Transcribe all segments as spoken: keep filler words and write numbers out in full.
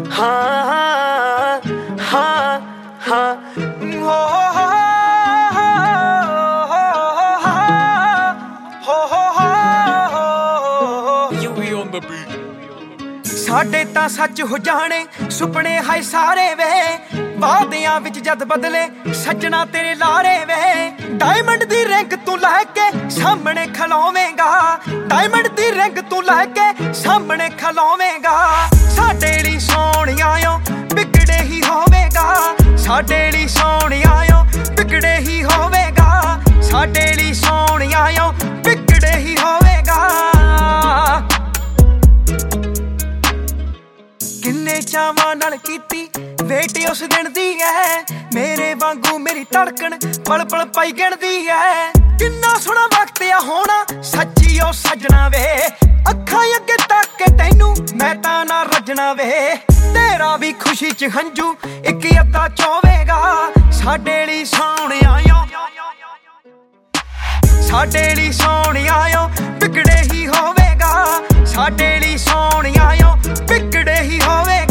ਹਾਂ ਹਾਂ ਹਾਂ ਹੋ ਸਾਡੇ ਤਾਂ ਸੱਚ ਹੋ ਜਾਣੇ ਸੁਪਨੇ ਹਾਏ ਸਾਰੇ ਵੇ ਵਾਅਦਿਆਂ ਵਿੱਚ ਜਦ ਬਦਲੇ ਸੱਜਣਾ ਤੇਰੇ ਲਾਰੇ ਵੇ ਡਾਇਮੰਡ ਦੀ ਰਿੰਗ ਤੂੰ ਲੈ ਕੇ ਸਾਹਮਣੇ ਖਲੋਵੇਂਗਾ ਡਾਇਮੰਡ ਦੀ ਰਿੰਗ ਤੂੰ ਲੈ ਕੇ ਸਾਹਮਣੇ ਖਲੋਵੇਂਗਾ ਸਾਡੇ ਲਈ ਸੋਹਣਿਆ ਓ ਵਿਗੜੇ ਹੀ ਹੋਵੇਗਾ ਸਾਡੇ ਲਈ ਸੋਹਣਿਆ ਓ ਵਿਗੜੇ ਹੀ ਹੋਵੇਗਾ ਸਾਡੇ ਲਈ ਸੋਹਣਿਆ ਓ ਵਿਗੜੇ ਹੀ ਹੋਵੇਗਾ ਕਿੰਨੇ ਚਾਵਾਂ ਨਾਲ ਕੀਤੀ ਵੇਟ ਉਸ ਦਿਨ ਦੀ ਐ ਮੇਰੇ ਵਾਂਗੂ ਮੇਰੀ ਧੜਕਣ ਪਲ ਪਲ ਪਾਈ ਗਿਣਦੀ ਐ ਕਿੰਨਾ ਸੋਹਣਾ ਵਕਤ ਆ ਹੋਣਾ ਸੱਚੀ ਓ ਸੱਜਣਾ ਵੇ ਅੱਖਾਂ ਅੱਗੇ ਤੱਕ ਕੇ ਤੈਨੂੰ ਮੈਂ ਤਾਂ ਨਾ ਰੱਜਣਾ ਵੇ ਤੇਰਾ ਵੀ ਖੁਸ਼ੀ ਚ ਹੰਝੂ ਇੱਕ ਅੱਧਾ ਚੋਵੇਗਾ ਸਾਡੇ ਲਈ ਸੋਹਣਿਆ ਓ ਸਾਡੇ ਲਈ ਸੋਹਣਿਆ ਓ ਵਿਗੜੇ ਹੀ ਹੋਵੇਗਾ ਸਾਡੇ ਲਈ ਸੋਹਣਿਆ ਓ ਵਿਗੜੇ ਹੀ ਹੋਵੇਗਾ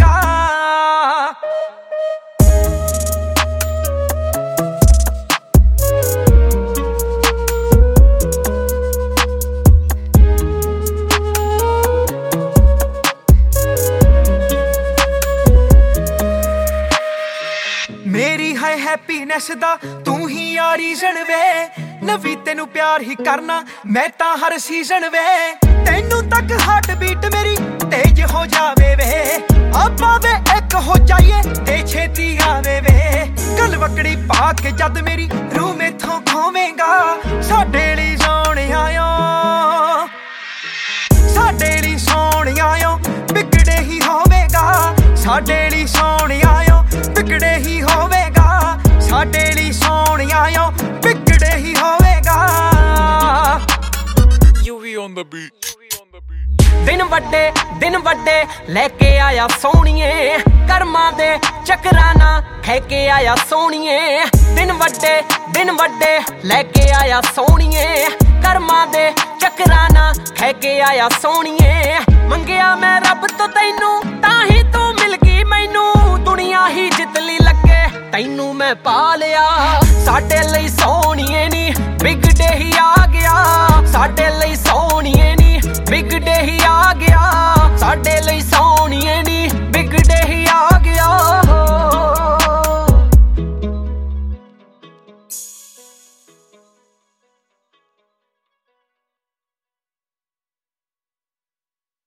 ਮੇਰੀ ਹੈ ਹੈਪੀਨੈਸ ਦਾ ਤੂੰ ਹੀ ਆ ਰੀਜ਼ਨ ਵੇ ਨਵੀਂ ਤੈਨੂੰ ਪਿਆਰ ਹੀ ਕਰਨਾ ਮੈਂ ਤਾਂ ਹਰ ਸੀਜ਼ਨ ਵੇ ਤੈਨੂੰ ਤੱਕ ਹਾਰਟ ਬੀਟ ਮੇਰੀ ਤੇਜ਼ ਹੋ ਜਾਵੇ ਵੇ ਆਪਾਂ ਵੇ ਇੱਕ ਹੋ ਜਾਈਏ ਤੇ ਛੇਤੀ ਆਵੇ ਵੇ ਗਲ ਵਕੜੀ ਪਾ ਕੇ ਜਦ ਮੇਰੀ ਰੂਹ ਮੈਥੋਂ ਖੋਵੇਂਗਾ ਸਾਡੇ ਲਈ ਸੋਹਣਿਆ ਓ ਸਾਡੇ ਲਈ ਸੋਹਣਿਆ ਓ ਵਿਗੜੇ ਹੀ ਹੋਵੇਗਾ ਸਾਡੇ ਲਈ ਸੋਹਣਿਆ ਓ ਵਿਗੜੇ ਹੀ ਹੋਵੇਗਾ ਸਾਡੇ ਲਈ ਸੋਹਣਿਆ ਓ ਵਿਗੜੇ ਹੀ ਹੋਵੇਗਾ U V on the beat ਦਿਨ ਵੱਡੇ ਦਿਨ ਵੱਡੇ ਲੈ ਕੇ ਆਇਆ ਸੋਹਣੀਏ ਕਰਮਾਂ ਦੇ ਚੱਕਰਾਂ ਨਾ ਖੈ ਕੇ ਆਇਆ ਸੋਹਣੀਏ ਦਿਨ ਵੱਡੇ ਦਿਨ ਵੱਡੇ ਲੈ ਕੇ ਆਇਆ ਸੋਹਣੀਏ ਕਰਮਾਂ ਦੇ ਚੱਕਰਾਂ ਨਾ ਖੈ ਕੇ ਆਇਆ ਸੋਹਣੀਏ ਮੰਗਿਆ ਮੈਂ ਰੱਬ ਤੋਂ ਤੈਨੂੰ ਤਾਂ ਹੀ ਤੂੰ ਮਿਲ ਗਈ ਮੈਨੂੰ ਦੁਨੀਆ ਹੀ ਜਿੱਤ ਲਈ ਲੱਗੇ ਤੈਨੂੰ ਮੈਂ ਪਾ ਲਿਆ ਸਾਡੇ ਲਈ